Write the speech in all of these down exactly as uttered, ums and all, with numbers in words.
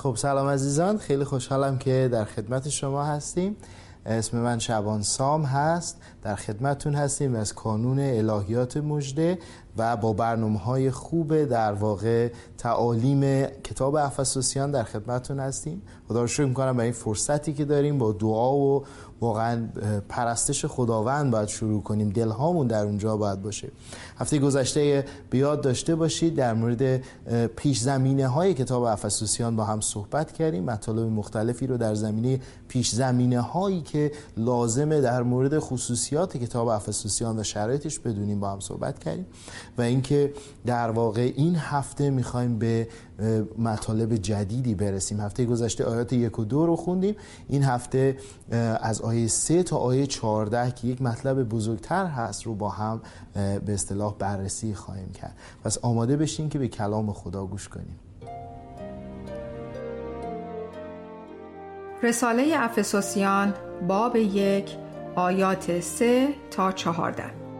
خب سلام عزیزان، خیلی خوشحالم که در خدمت شما هستیم. اسم من شعبان سام هست، در خدمتتون هستیم از کانون الهیات مژده و با برنامه‌های خوب در واقع تعالیم کتاب افسوسیان در خدمتتون هستیم. خدا رو شکر می‌کنم برای این فرصتی که داریم، با دعا و واقعا پرستش خداوند باید شروع کنیم، دلهامون در اونجا باید باشه. هفته گذشته به یاد داشته باشید در مورد پیش زمینه های کتاب افسوسیان با هم صحبت کردیم. مطالب مختلفی رو در زمینه پیش زمینه هایی که لازمه در مورد خصوصیات کتاب افسوسیان و شرایطش بدونیم با هم صحبت کردیم و اینکه در واقع این هفته میخوایم به مطالب جدیدی برسیم. هفته گذشته آیات یک و دو رو خوندیم. این هفته از آیه سه تا آیه چهارده که یک مطلب بزرگتر هست رو با هم به اصطلاح بررسی خواهیم کرد. پس آماده بشین که به کلام خدا گوش کنیم. رساله افسوسیان باب یک آیات سه تا چهارده.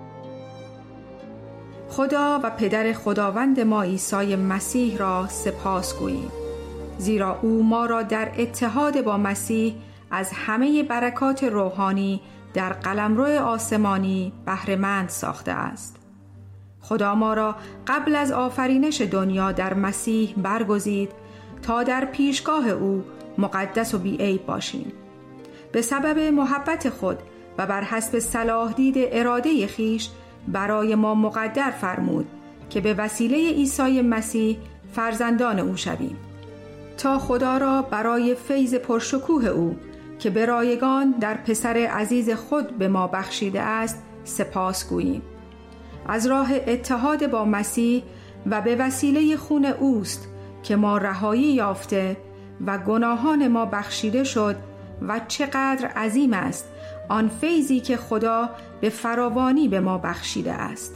خدا و پدر خداوند ما عیسی مسیح را سپاس گوییم، زیرا او ما را در اتحاد با مسیح از همه برکات روحانی در قلمرو آسمانی بهره‌مند ساخته است. خدا ما را قبل از آفرینش دنیا در مسیح برگزید تا در پیشگاه او مقدس و بی‌عیب باشیم. به سبب محبت خود و بر حسب صلاح دید اراده خیش برای ما مقدر فرمود که به وسیله عیسی مسیح فرزندان او شویم، تا خدا را برای فیض پرشکوه او که به رایگان در پسر عزیز خود به ما بخشیده است سپاس گوییم. از راه اتحاد با مسیح و به وسیله خون اوست که ما رهایی یافته و گناهان ما بخشیده شد و چقدر عظیم است آن فیضی که خدا به فراوانی به ما بخشیده است.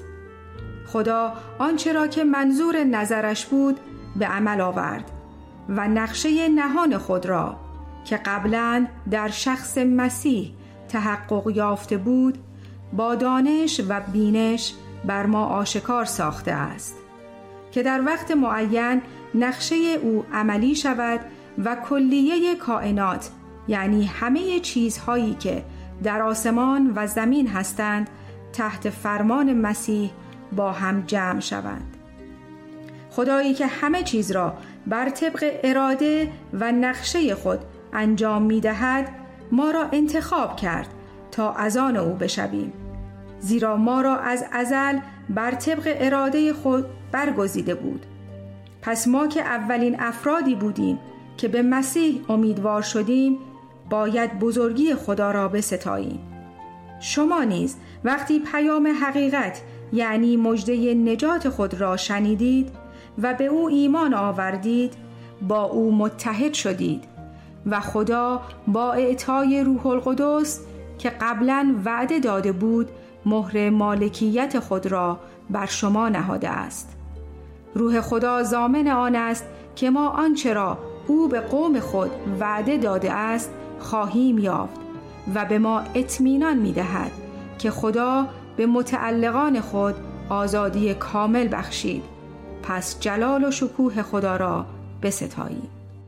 خدا آنچه را که منظور نظرش بود به عمل آورد و نقشه نهان خود را که قبلاً در شخص مسیح تحقق یافته بود با دانش و بینش بر ما آشکار ساخته است، که در وقت معین نقشه او عملی شود و کلیه کائنات، یعنی همه چیزهایی که در آسمان و زمین هستند، تحت فرمان مسیح با هم جمع شوند. خدایی که همه چیز را بر طبق اراده و نقشه خود انجام می دهد ما را انتخاب کرد تا از آن او بشویم، زیرا ما را از ازل بر طبق اراده خود برگزیده بود. پس ما که اولین افرادی بودیم که به مسیح امیدوار شدیم باید بزرگی خدا را بستاییم. شما نیز وقتی پیام حقیقت یعنی مژده نجات خود را شنیدید و به او ایمان آوردید با او متحد شدید و خدا با اعطای روح القدس که قبلا وعده داده بود مهر مالکیت خود را بر شما نهاده است. روح خدا ضامن آن است که ما آنچه را او به قوم خود وعده داده است خواهیم یافت و به ما اطمینان می دهد که خدا به متعلقان خود آزادی کامل بخشید. پس جلال و شکوه خدا را بستاییم.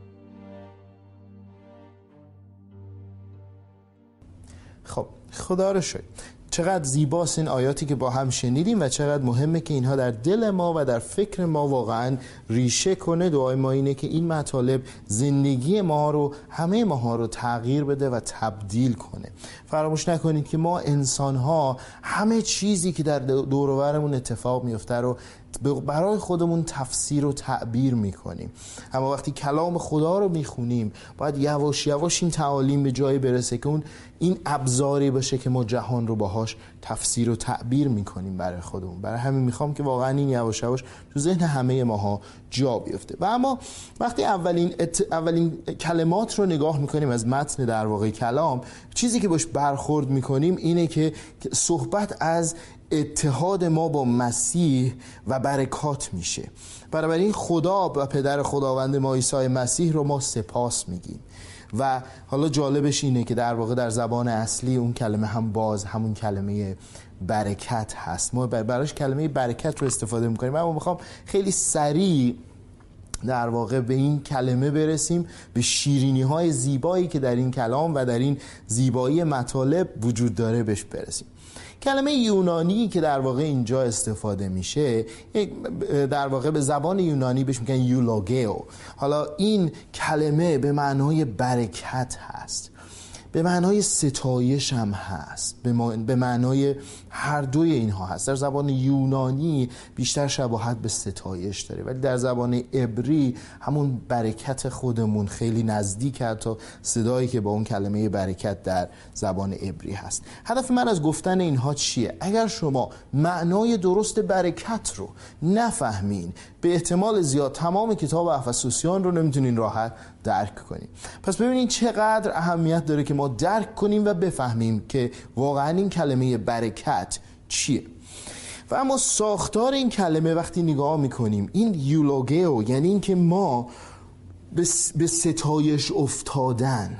خب خدا رو شکر. چقدر زیباست این آیاتی که با هم شنیدیم و چقدر مهمه که اینها در دل ما و در فکر ما واقعا ریشه کنه. دعای ما اینه که این مطالب زندگی ما رو، همه ماها رو تغییر بده و تبدیل کنه. فراموش نکنید که ما انسان ها همه چیزی که در دور و برمون اتفاق میفته رو برای خودمون تفسیر و تعبیر میکنیم، اما وقتی کلام خدا رو میخونیم باید یواش یواش این تعالیم به جایی برسه که اون این ابزاری باشه که ما جهان رو باهاش تفسیر و تعبیر میکنیم برای خودمون. برای همین میخوام که واقعا این یواش یواش تو ذهن همه ماها جا بیفته. و اما وقتی اولین ات... اولین کلمات رو نگاه میکنیم از متن در واقع کلام، چیزی که باش برخورد میکنیم اینه که صحبت از اتحاد ما با مسیح و برکات میشه. بنابراین خدا و پدر خداوند ما عیسی مسیح رو ما سپاس میگیم. و حالا جالبش اینه که در واقع در زبان اصلی اون کلمه هم باز همون کلمه برکت هست. ما براش کلمه برکت رو استفاده میکنیم. اما میخوام خیلی سریع در واقع به این کلمه برسیم، به شیرینی های زیبایی که در این کلام و در این زیبایی مطالب وجود داره بهش برسیم. کلمه یونانی که در واقع اینجا استفاده میشه، در واقع به زبان یونانی بهش میگن یولوگیو. حالا این کلمه به معنای برکت هست، به معنای ستایش هم هست، به معنای هر دوی اینها هست. در زبان یونانی بیشتر شباهت به ستایش داره، ولی در زبان عبری همون برکت خودمون خیلی نزدیک تا صدایی که با اون کلمه برکت در زبان عبری هست. هدف من از گفتن اینها چیه؟ اگر شما معنای درست برکت رو نفهمین، به احتمال زیاد تمام کتاب افسوسیان رو نمیتونین راحت درک کنیم. پس ببینید چقدر اهمیت داره که ما درک کنیم و بفهمیم که واقعا این کلمه برکت چیه. و اما ساختار این کلمه وقتی نگاه میکنیم، این یولوگیو یعنی این که ما به ستایش افتادن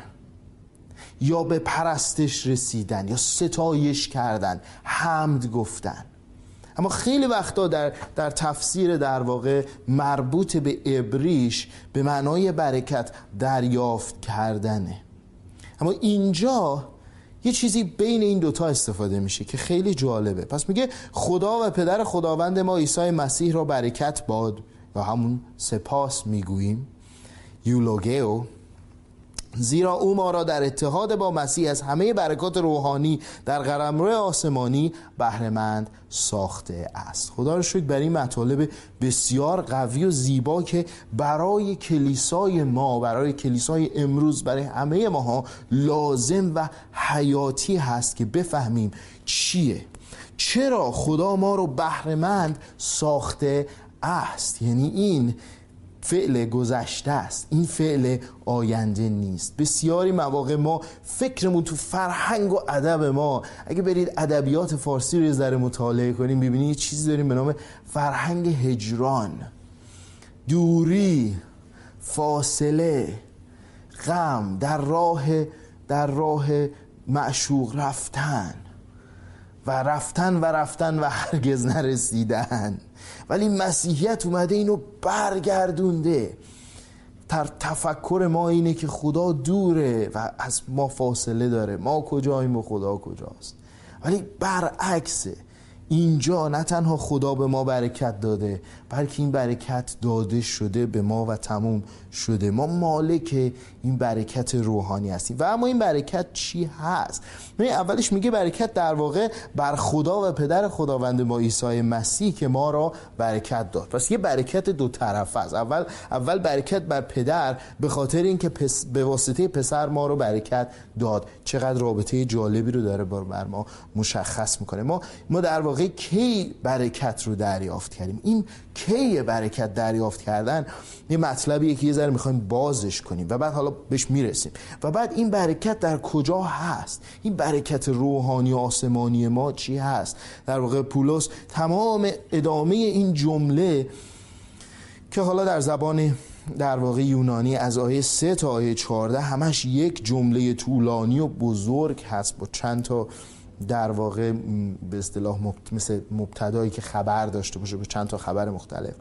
یا به پرستش رسیدن یا ستایش کردن، حمد گفتن. اما خیلی وقتا در, در تفسیر در واقع مربوط به عبریش به معنای برکت دریافت کردنه. اما اینجا یه چیزی بین این دوتا استفاده میشه که خیلی جالبه. پس میگه خدا و پدر خداوند ما عیسی مسیح را برکت باد، یا همون سپاس میگوییم، یولوگیو، زیرا او ما را در اتحاد با مسیح از همه برکات روحانی در قلمرو آسمانی بهره‌مند ساخته است. خدا را شکر بر این مطالب بسیار قوی و زیبا که برای کلیسای ما، برای کلیسای امروز، برای همه ماها لازم و حیاتی هست که بفهمیم چیه، چرا خدا ما رو بهره‌مند ساخته است. یعنی این فعل گذشته است، این فعل آینده نیست. بسیاری مواقع ما فکرمون تو فرهنگ و ادب ما، اگه برید ادبیات فارسی رو یه ذره مطالعه کنیم ببینید یه چیزی داریم به نام فرهنگ هجران، دوری، فاصله، غم، در راه در راه معشوق رفتن و رفتن و رفتن و هرگز نرسیدن. ولی مسیحیت اومده اینو برگردونده. در تفکر ما اینه که خدا دوره و از ما فاصله داره، ما کجاییم و خدا کجاست. ولی برعکسه، اینجا نه تنها خدا به ما برکت داده، بلکه این برکت داده شده به ما و تموم شده. ما مالک این برکت روحانی هستیم. و اما این برکت چی هست؟ اولش میگه برکت در واقع بر خدا و پدر خداوند ما عیسی مسیح که ما را برکت داد. پس یه برکت دو طرفه است. اول اول برکت بر پدر به خاطر اینکه پس به واسطه پسر ما رو برکت داد. چقدر رابطه جالبی رو داره بر ما مشخص میکنه. ما ما در واقع کی برکت رو دریافت کردیم؟ این کی برکت دریافت کردن یه مطلبیه که یه ذره میخوایم بازش کنیم و بعد حالا بهش میرسیم. و بعد این برکت در کجا هست؟ این برکت روحانی و آسمانی ما چی هست؟ در واقع پولس تمام ادامه این جمله که حالا در زبان در واقع یونانی از آیه سه تا آیه چهارده همش یک جمله طولانی و بزرگ هست با چند تا در واقع به اصطلاح مثل مبتدایی که خبر داشته باشه به چند تا خبر مختلف،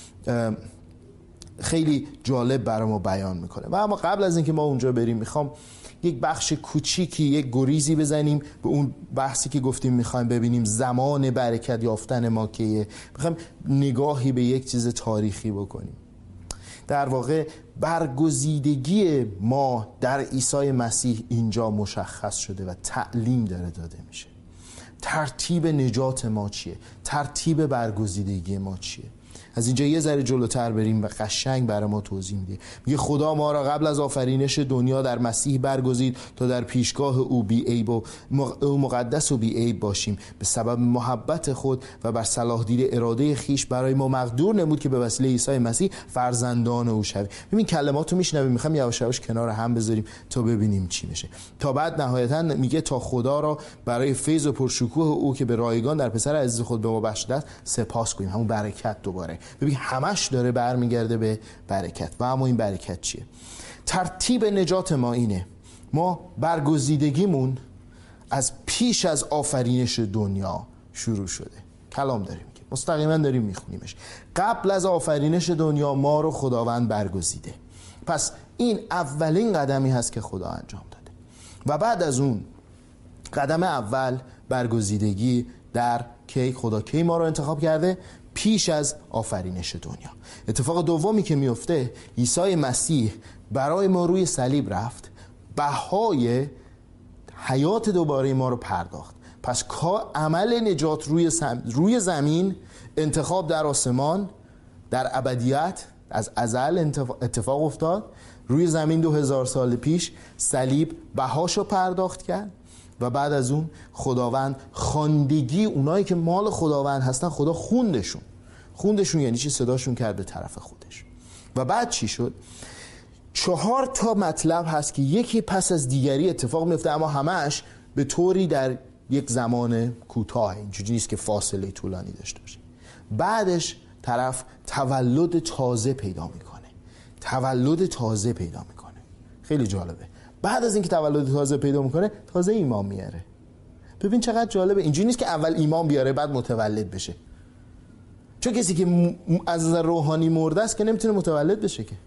خیلی جالب برای ما بیان میکنه. و اما قبل از اینکه ما اونجا بریم میخوام یک بخش کوچیکی، یک گریزی بزنیم به اون بحثی که گفتیم میخوایم ببینیم زمان برکت یافتن ما کیه. میخوایم نگاهی به یک چیز تاریخی بکنیم. در واقع برگزیدگی ما در عیسی مسیح اینجا مشخص شده و تعلیم داره داده میشه. ترتیب نجات ما چیه؟ ترتیب برگزیدگی ما چیه؟ از اینجا یه ذره جلوتر بریم و قشنگ برای ما توضیح میده. میگه خدا ما را قبل از آفرینش دنیا در مسیح برگزید تا در پیشگاه او بی عیب و مقدس و بی عیب باشیم. به سبب محبت خود و بر صلاح دید اراده خیش برای ما مقدور نمود که به وسیله عیسی مسیح فرزندان او شویم. ببین کلماتو میشنویم، میخوام یواش یواش کنار هم بذاریم تا ببینیم چی میشه. تا بعد نهایتا میگه تا خدا را برای فیض و پرشکوه او که به رایگان در پسر عزیز خود به ما بخشیده است سپاس گوییم. همون برکت دوباره ببین همش داره برمیگرده به برکت. و اما این برکت چیه؟ ترتیب نجات ما اینه. ما برگزیدگیمون از پیش از آفرینش دنیا شروع شده. کلام داریم که مستقیما داریم میخونیمش. قبل از آفرینش دنیا ما رو خداوند برگزیده. پس این اولین قدمی هست که خدا انجام داده. و بعد از اون قدم اول برگزیدگی در کی خدا کی ما رو انتخاب کرده؟ پیش از آفرینش دنیا. اتفاق دومی که میفته، عیسی مسیح برای ما روی صلیب رفت، بهای حیات دوباره ما رو پرداخت. پس کار عمل نجات روی روی زمین، انتخاب در آسمان، در ابدیت از ازل اتفاق افتاد. روی زمین دو هزار سال پیش صلیب بهاشو پرداخت کرد و بعد از اون خداوند خواندگی اونایی که مال خداوند هستن خدا خوندشون. خوندشون یعنی چی؟ صداشون کرد به طرف خودش. و بعد چی شد؟ چهار تا مطلب هست که یکی پس از دیگری اتفاق میفته، اما همش به طوری در یک زمان کوتاه، اینجوری نیست که فاصله طولانی داشته باشه. بعدش طرف تولد تازه پیدا میکنه. تولد تازه پیدا میکنه. خیلی جالبه. بعد از اینکه تولد تازه پیدا میکنه تازه ایمان میاره. ببین چقدر جالبه. اینجوری نیست که اول ایمان بیاره بعد متولد بشه. چون کسی که از نظر روحانی مرده است که نمیتونه متولد بشه، که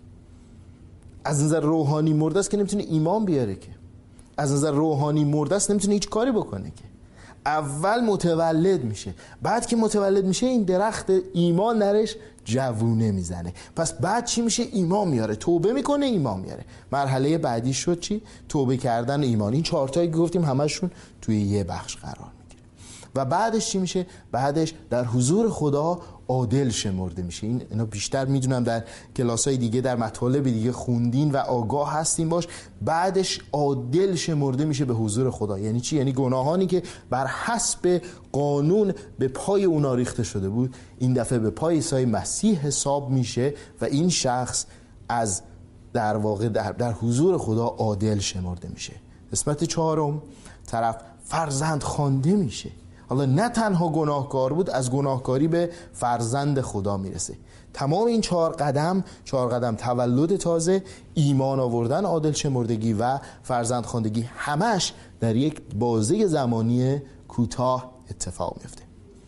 از نظر روحانی مرده است که نمیتونه ایمان بیاره، که از نظر روحانی مرده است نمیتونه هیچ کاری بکنه. که اول متولد میشه، بعد که متولد میشه این درخت ایمان درش جوونه میزنه. پس بعد چی میشه؟ ایمان میاره، توبه میکنه، ایمان میاره. مرحله بعدی شد چی؟ توبه کردن، ایمان. این چهار تایی که گفتیم همشون توی یه بخش قرار میگیره. و بعدش چی میشه؟ بعدش در حضور خدا عادل شمرده میشه. این اینا بیشتر میدونم در کلاسای دیگه در مطالب دیگه خوندین و آگاه هستین باش. بعدش عادل شمرده میشه به حضور خدا. یعنی چی؟ یعنی گناهانی که بر حسب قانون به پای اونا ریخته شده بود این دفعه به پای عیسی مسیح حساب میشه و این شخص از در واقع در, در حضور خدا عادل شمرده میشه. قسمت چهارم، طرف فرزند خوانده میشه. حالا نه تنها گناهکار بود، از گناهکاری به فرزند خدا میرسه. تمام این چهار قدم، چهار قدم تولد تازه، ایمان آوردن، عادل شمردگی و فرزند خواندگی، همش در یک بازه زمانی کوتاه اتفاق میفته.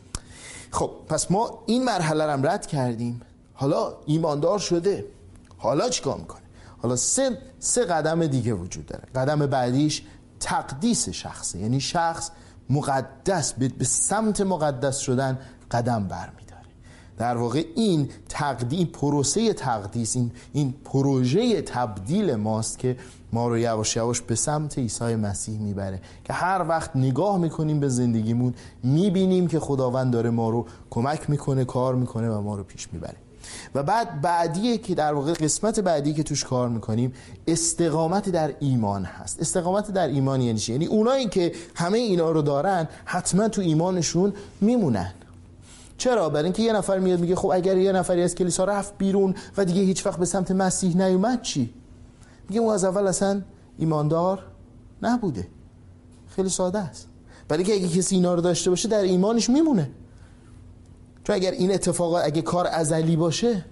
خب پس ما این مرحله رو رد کردیم. حالا ایماندار شده، حالا چیکار میکنه؟ حالا سه سه قدم دیگه وجود داره. قدم بعدیش تقدیس شخصه، یعنی شخص مقدس به سمت مقدس شدن قدم برمیداره. در واقع این تقدیم، پروسه تقدیس، این این پروژه تبدیل ماست که ما رو یواش یواش به سمت عیسی مسیح میبره، که هر وقت نگاه میکنیم به زندگیمون میبینیم که خداوند داره ما رو کمک میکنه، کار میکنه و ما رو پیش میبره. و بعد بعدیه که در واقع قسمت بعدی که توش کار میکنیم استقامت در ایمان هست. استقامت در ایمان یعنی چی؟ یعنی اونایی که همه اینا رو دارن حتما تو ایمانشون میمونن. چرا؟ برای اینکه یه نفر میاد میگه خب اگر یه نفری از کلیسا رفت بیرون و دیگه هیچ وقت به سمت مسیح نیومد چی؟ میگه اون از اول اصلا ایماندار نبوده. خیلی ساده است. برای اینکه اگه کسی اینا رو داشته باشه در ایمانش میمونه. چون اگر این اتفاقات، اگه کار ازلی باشه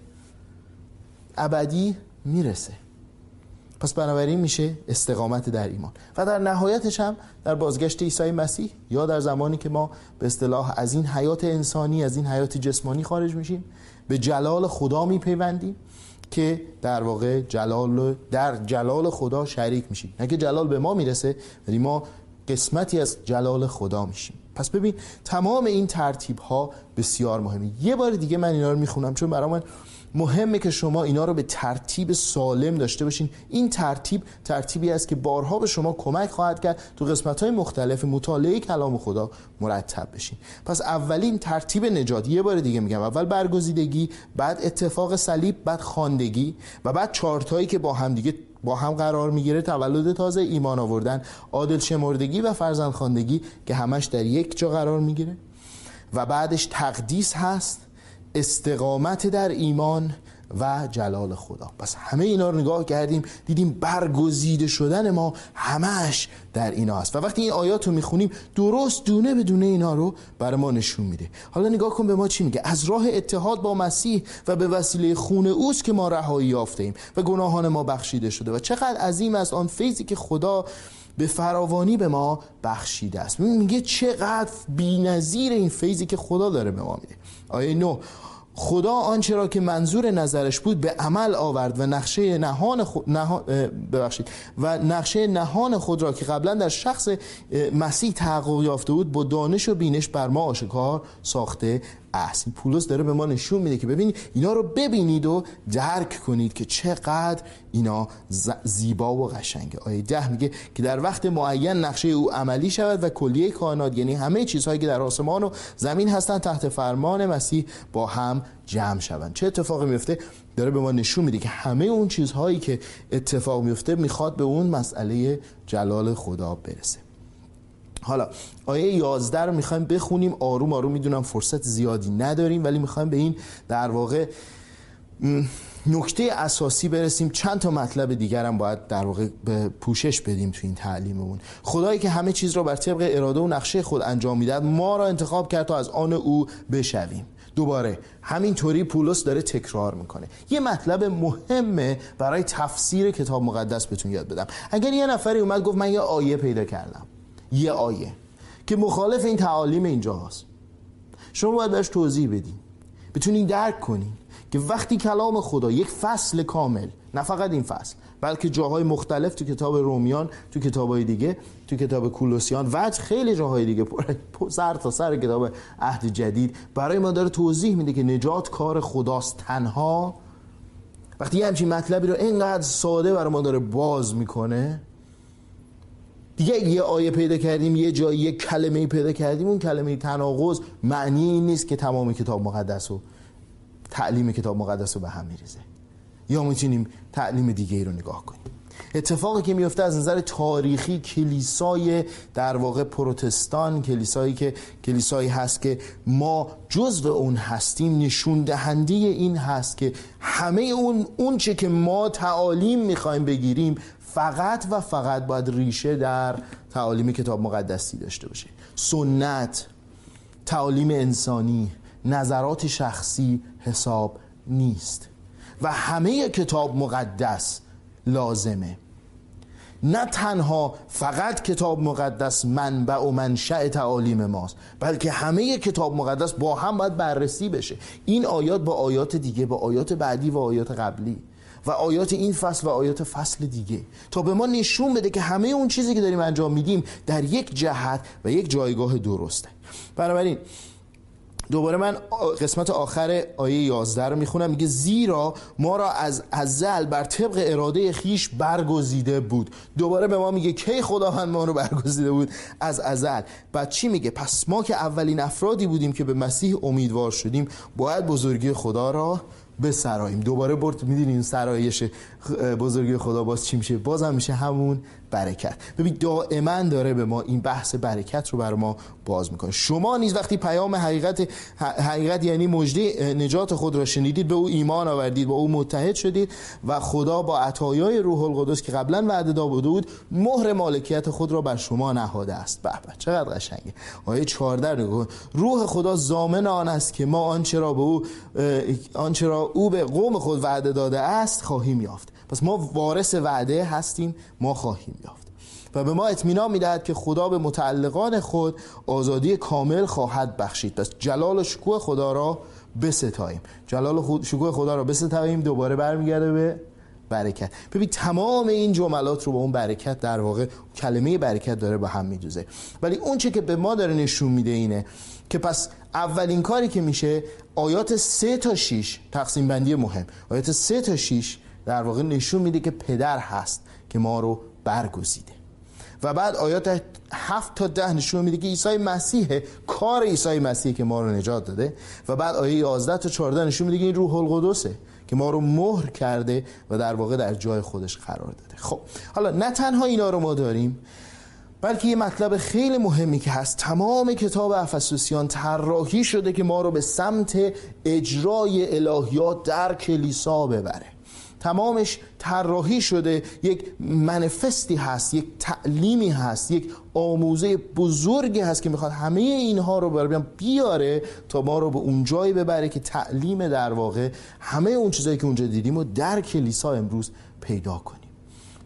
ابدی میرسه. پس بنابراین میشه استقامت در ایمان. و در نهایتش هم در بازگشت عیسی مسیح، یا در زمانی که ما به اصطلاح از این حیات انسانی، از این حیات جسمانی خارج میشیم، به جلال خدا میپیوندیم که در واقع جلال در جلال خدا شریک میشیم. نه که جلال به ما میرسه، ولی ما قسمتی از جلال خدا میشیم. پس ببین تمام این ترتیب ها بسیار مهمه. یه بار دیگه من اینا رو میخونم چون برای من مهمه که شما اینا رو به ترتیب سالم داشته باشین. این ترتیب ترتیبی است که بارها به شما کمک خواهد کرد تو قسمت‌های مختلف مطالعه کلام خدا مرتب بشین. پس اولین ترتیب نجات، یه بار دیگه میگم، اول برگزیدگی، بعد اتفاق صلیب، بعد خواندگی و بعد چارتایی که با هم دیگه با هم قرار میگیره: تولد تازه، ایمان آوردن، عادل شمردگی و فرزند خواندگی که همش در یک جا قرار میگیره. و بعدش تقدیس هست، استقامت در ایمان و جلال خدا. پس همه اینا رو نگاه کردیم، دیدیم برگزیده شدن ما همش در اینا هست. و وقتی این آیات رو میخونیم درست دونه به دونه اینا رو برای ما نشون میده. حالا نگاه کن به ما چی میگه: از راه اتحاد با مسیح و به وسیله خون اوست که ما رهایی یافته ایم و گناهان ما بخشیده شده. و چقدر عظیم است آن فیضی که خدا به فراوانی به ما بخشیده است. میگه چقدر بی‌نظیر این فیضی که خدا داره به ما میده. آیه نه، خدا آنچه را که منظور نظرش بود به عمل آورد و نقشه نهان خود نهان ببخشید و نقشه نهان خود را که قبلا در شخص مسیح تحقق یافته بود با دانش و بینش بر ما آشکار ساخته است. این پولس داره به ما نشون میده که ببینید اینا رو ببینید و درک کنید که چقدر اینا زیبا و قشنگه. آیه ده میگه که در وقت معین نقشه او عملی شود و کلیه کائنات، یعنی همه چیزهایی که در آسمان و زمین هستن، تحت فرمان مسیح با هم جمع شوند. چه اتفاقی میفته؟ داره به ما نشون میده که همه اون چیزهایی که اتفاق میفته میخواد به اون مسئله جلال خدا برسه. حالا آیه یازده رو میخوایم بخونیم آروم آروم. میدونم فرصت زیادی نداریم ولی میخوایم به این در واقع نکته اساسی برسیم. چند تا مطلب دیگر هم باید در واقع به پوشش بدیم تو این تعلیممون. خدایی که همه چیز رو بر طبق اراده و نقشه خود انجام میداد ما را انتخاب کرد تا از آن او بشویم. دوباره همینطوری پولس داره تکرار میکنه. یه مطلب مهمه برای تفسیر کتاب مقدس بهتون یاد بدم. اگر یه نفری اومد گفت من یه آیه پیدا کردم، یه آیه که مخالف این تعالیم اینجا هست، شما باید بهش توضیح بدین، بتونین درک کنین که وقتی کلام خدا یک فصل کامل، نه فقط این فصل بلکه جاهای مختلف تو کتاب رومیان، تو کتابای دیگه، تو کتاب کولوسیان و خیلی جاهای دیگه سر تا سر کتاب عهد جدید برای ما داره توضیح میده که نجات کار خداست تنها. وقتی یه همچین مطلبی رو اینقدر ساده برای ما داره باز میکنه، دیگه یه آیه پیدا کردیم، یه جایی یه کلمه پیدا کردیم، اون کلمه تناقض معنی این نیست که تمام کتاب مقدس و تعلیم کتاب مقدس رو به هم میریزه. یا میتونیم تعلیم دیگه ای رو نگاه کنیم. اتفاقی که میفته از نظر تاریخی، کلیسای در واقع پروتستان، کلیسایی که کلیسایی هست که ما جزو اون هستیم، نشون دهنده این هست که همه اون اون چه که ما تعالیم میخوایم بگیریم فقط و فقط باید ریشه در تعالیم کتاب مقدسی داشته باشه. سنت، تعالیم انسانی، نظرات شخصی حساب نیست و همه کتاب مقدس لازمه. نه تنها فقط کتاب مقدس منبع و منشأ تعالیم ماست، بلکه همه کتاب مقدس با هم باید بررسی بشه. این آیات با آیات دیگه، با آیات بعدی و آیات قبلی و آیات این فصل و آیات فصل دیگه، تا به ما نشون بده که همه اون چیزی که داریم انجام میدیم در یک جهت و یک جایگاه درسته. بنابراین دوباره من قسمت آخر آیه یازده رو میخونم. میگه زیرا ما را از ازل بر طبق اراده خیش برگزیده بود. دوباره به ما میگه کی خداوند ما رو برگزیده بود؟ از ازل. بعد چی میگه؟ پس ما که اولین افرادی بودیم که به مسیح امیدوار شدیم باید بزرگی خدا را بسراییم. دوباره برد میدونی این سرایش بزرگی خدا باز چی میشه؟ باز هم میشه همون برکت. ببین دائما داره به ما این بحث برکت رو برای ما باز میکنه. شما نیز وقتی پیام حقیقت حقیقت یعنی مژده نجات خود را شنیدید، به او ایمان آوردید، با او متحد شدید و خدا با عطایای روح القدس که قبلا وعده داده بود مهر مالکیت خود را بر شما نهاده است. به به چقدر قشنگه. آیه چهارده نگاه، روح خدا ضامن آن است که ما آنچه را به او آنچه را او به قوم خود وعده داده است خواهیم یافت. پس ما وارث وعده هستیم، ما خواهیم یافت و به ما اطمینان میدهد که خدا به متعلقان خود آزادی کامل خواهد بخشید. پس جلال و شکوه خدا را بستاییم. جلال و شکوه خدا را بستاییم دوباره برمیگرده به برکت. ببین تمام این جملات رو با اون برکت در واقع کلمه برکت داره به هم میدوزه. ولی اون چه که به ما داره نشون میده اینه که پس اولین کاری که میشه آیات سه تا شیش، تقسیم بندی مهم، آیات سه تا شیش در واقع نشون میده که پدر هست که ما رو برگزیده و بعد آیات هفت تا ده نشون میده که عیسی مسیحه، کار عیسی مسیح که ما رو نجات داده و بعد آیه یازده تا چهارده نشون میده که این روح القدسه که ما رو مهر کرده و در واقع در جای خودش قرار داده. خب حالا نه تنها اینا رو ما داریم، بلکه یه مطلب خیلی مهمی که هست، تمام کتاب افسوسیان طراحی شده که ما رو به سمت اجرای الهیات در کلیسا ببره. تمامش طراحی شده، یک منفستی هست، یک تعلیمی هست، یک آموزه بزرگی هست که میخواد همه اینها رو برای بیاره تا ما رو به اون جایی ببره که تعلیم در واقع همه اون چیزایی که اونجا دیدیم و در کلیسا امروز پیدا کنیم.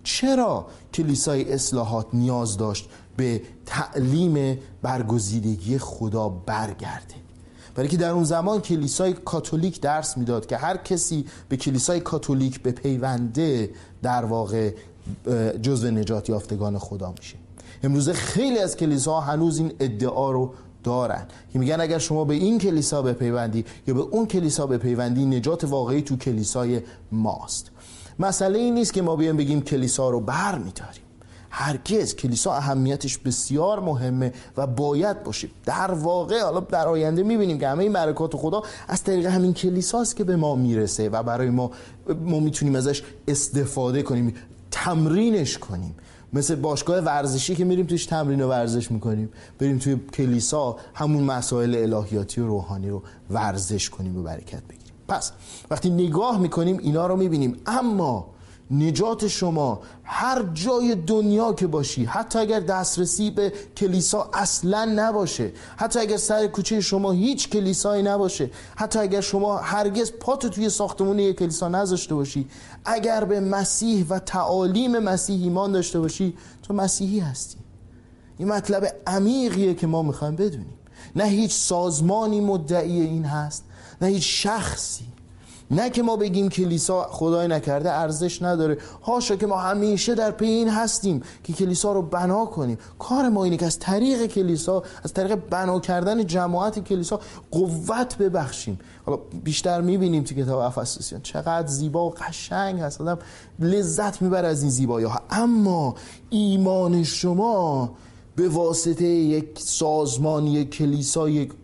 چرا کلیسای اصلاحات نیاز داشت به تعلیم برگزیدگی خدا برگرده؟ برای که در اون زمان کلیسای کاتولیک درس میداد که هر کسی به کلیسای کاتولیک بپیونده در واقع جزو نجات یافتگان خدا میشه. امروزه خیلی از کلیساها هنوز این ادعا رو دارن که میگن اگر شما به این کلیسا بپیوندی یا به اون کلیسا بپیوندی، نجات واقعی تو کلیسای ماست. مسئله این نیست که ما بیایم بگیم کلیسا رو بر می‌داریم. هرگز. کلیسا اهمیتش بسیار مهمه و باید باشه. در واقع حالا در آینده می‌بینیم که همه این برکات خدا از طریق همین کلیساست که به ما میرسه و برای ما ما میتونیم ازش استفاده کنیم، تمرینش کنیم. مثل باشگاه ورزشی که میریم توش تمرین و ورزش میکنیم، بریم توی کلیسا همون مسائل الهیاتی و روحانی رو ورزش کنیم و برکت بگیریم. پس وقتی نگاه میکنیم اینا رو میبینیم. اما نجات شما هر جای دنیا که باشی، حتی اگر دسترسی به کلیسا اصلا نباشه، حتی اگر سر کوچه شما هیچ کلیسایی نباشه، حتی اگر شما هرگز پاتو توی ساختمون یک کلیسا نذاشته باشی، اگر به مسیح و تعالیم مسیح ایمان داشته باشی، تو مسیحی هستی. این مطلب عمیقیه که ما میخوایم بدونیم. نه هیچ سازمانی مدعی این هست، نه هیچ شخصی. نه که ما بگیم کلیسا خدای نکرده ارزش نداره، هاشا که ما همیشه در پی این هستیم که کلیسا رو بنا کنیم. کار ما اینه که از طریق کلیسا، از طریق بنا کردن جماعت کلیسا قوت ببخشیم. حالا بیشتر میبینیم تو کتاب افسوسیان چقدر زیبا و قشنگ هست، آدم لذت میبره از این زیبایی ها. اما ایمان شما به واسطه یک سازمان، یک کلیسا، یک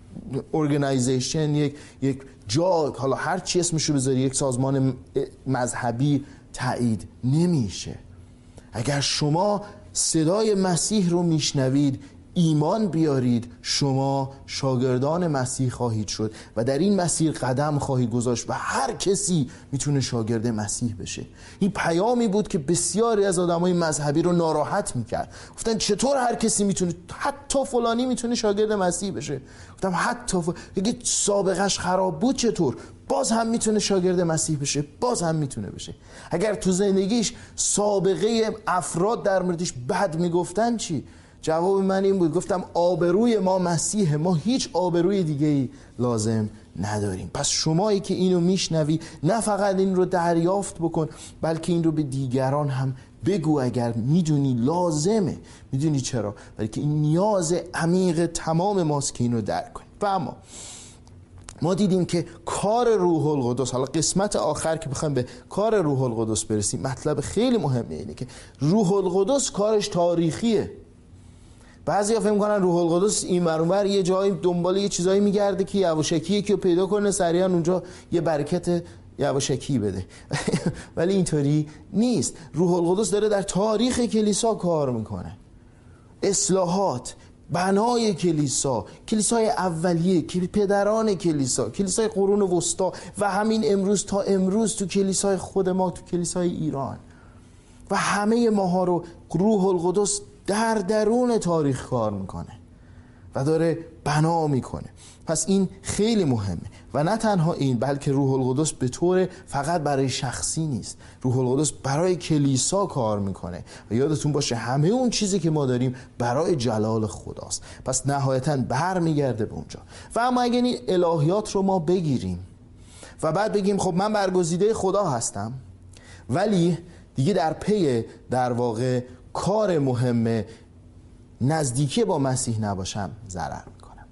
ارگنایزیشن، یک یک جا، حالا هر چی اسمشو بذاری، یک سازمان مذهبی تایید نمیشه. اگر شما صدای مسیح رو میشنوید، ایمان بیارید، شما شاگردان مسیح خواهید شد و در این مسیر قدم خواهید گذاشت و هر کسی میتونه شاگرد مسیح بشه. این پیامی بود که بسیاری از آدمای مذهبی رو ناراحت میکرد. گفتن چطور هر کسی میتونه، حتی فلانی میتونه شاگرد مسیح بشه؟ گفتم حتی ف... اگه سابقش خراب بود چطور؟ باز هم میتونه شاگرد مسیح بشه، باز هم میتونه بشه. اگر تو زندگیش سابقه افراد در موردش بد میگفتن چی؟ جواب من این بود، گفتم آبروی ما مسیحه، ما هیچ آبروی دیگه ای لازم نداریم. پس شمایی که اینو میشنوی، نه فقط این رو دریافت بکن، بلکه این رو به دیگران هم بگو اگر میدونی لازمه. میدونی چرا؟ بلکه این نیاز عمیق تمام ماست که این رو درک کنیم. و اما ما دیدیم که کار روح القدس، حالا قسمت آخر که بخوایم به کار روح القدس برسیم، مطلب خیلی مهمه اینه که روح القدس کارش تاریخیه. بعضی ها فهم کنن روح القدس این ور یه جایی دنبال یه چیزایی میگرده که یواشکی یکی رو پیدا کنه سریعا اونجا یه برکت یواشکی بده. ولی اینطوری نیست. روح القدس داره در تاریخ کلیسا کار میکنه. اصلاحات، بنای کلیسا، کلیسای اولیه، پدران کلیسا، کلیسای قرون وسطا و همین امروز تا امروز تو کلیسای خود ما، تو کلیسای ایران و همه ماها رو روح القدس در درون تاریخ کار میکنه و داره بنا میکنه. پس این خیلی مهمه. و نه تنها این، بلکه روح القدس به طور فقط برای شخصی نیست، روح القدس برای کلیسا کار میکنه و یادتون باشه همه اون چیزی که ما داریم برای جلال خداست. پس نهایتاً بر میگرده به اونجا. و اما اگه این الهیات رو ما بگیریم و بعد بگیم خب من برگزیده خدا هستم، ولی دیگه در پی در واقع کار مهم نزدیکی با مسیح نباشم، ضرر میکنم.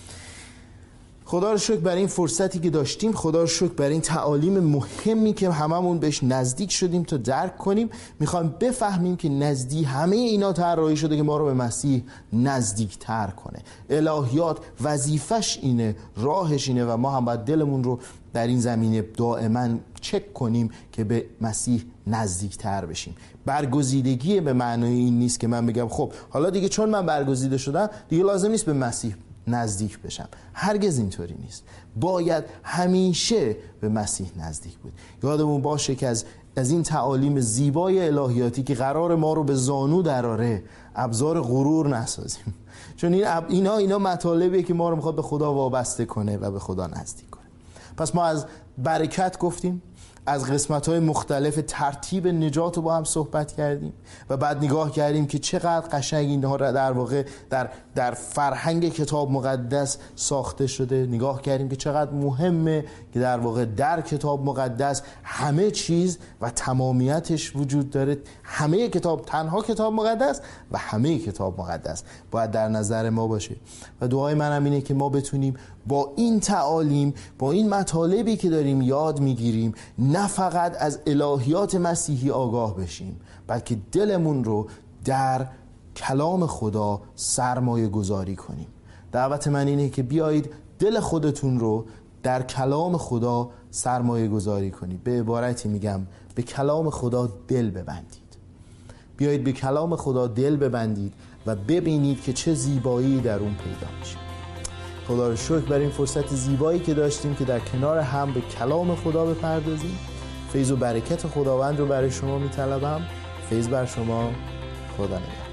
خدا رو شکر بر این فرصتی که داشتیم، خدا رو شکر بر این تعالیم مهمی که هممون بهش نزدیک شدیم تا درک کنیم. میخوایم بفهمیم که نزدیک همه اینا طراحی شده که ما رو به مسیح نزدیک تر کنه. الهیات وظیفش اینه، راهش اینه و ما هم باید دلمون رو در این زمینه دائما چک کنیم که به مسیح نزدیک تر بشیم. برگزیدگی به معنای این نیست که من بگم خب حالا دیگه چون من برگزیده شدم دیگه لازم نیست به مسیح نزدیک بشم. هرگز اینطوری نیست. باید همیشه به مسیح نزدیک بود. یادمون باشه که از از این تعالیم زیبای الهیاتی که قرار ما رو به زانو دراره ابزار غرور نسازیم، چون این اینا اینا مطالبیه که ما رو میخواد به خدا وابسته کنه و به خدا نزدیک کنه. پس ما از برکت گفتیم، از قسمت‌های مختلف ترتیب نجات رو با هم صحبت کردیم و بعد نگاه کردیم که چقدر قشنگ اینها را در واقع در در فرهنگ کتاب مقدس ساخته شده. نگاه کردیم که چقدر مهمه که در واقع در کتاب مقدس همه چیز و تمامیتش وجود داره. همه کتاب، تنها کتاب مقدس و همه کتاب مقدس باید در نظر ما باشه و دعای منم اینه که ما بتونیم با این تعالیم، با این مطالبی که داریم یاد میگیریم، نه فقط از الهیات مسیحی آگاه بشیم، بلکه دلمون رو در کلام خدا سرمایه گذاری کنیم. دعوت من اینه که بیایید دل خودتون رو در کلام خدا سرمایه گذاری کنید. به عبارتی میگم به کلام خدا دل ببندید. بیایید به کلام خدا دل ببندید و ببینید که چه زیبایی در اون پیدا میشه. خدا رو شکر برای این فرصت زیبایی که داشتیم که در کنار هم به کلام خدا بپردازیم. فیض و برکت خداوند رو برای شما میطلبم. فیض بر شما. خدا نگهدار.